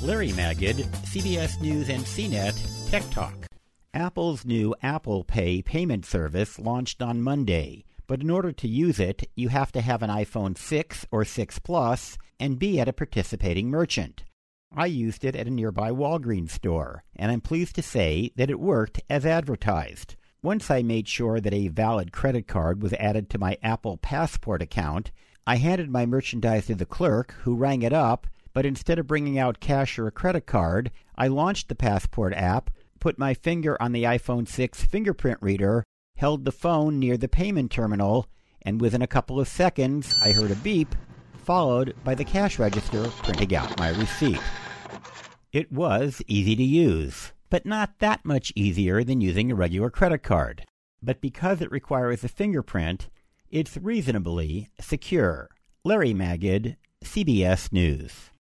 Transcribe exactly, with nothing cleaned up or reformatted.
Larry Magid, C B S News and C net Tech Talk. Apple's new Apple Pay payment service launched on Monday, but in order to use it, you have to have an iPhone six or six Plus and be at a participating merchant. I used it at a nearby Walgreens store, and I'm pleased to say that it worked as advertised. Once I made sure that a valid credit card was added to my Apple Passport account, I handed my merchandise to the clerk, who rang it up, but instead of bringing out cash or a credit card, I launched the Passport app, put my finger on the iPhone six fingerprint reader, held the phone near the payment terminal, and within a couple of seconds, I heard a beep, followed by the cash register printing out my receipt. It was easy to use, but not that much easier than using a regular credit card. But because it requires a fingerprint, it's reasonably secure. Larry Magid, C B S News.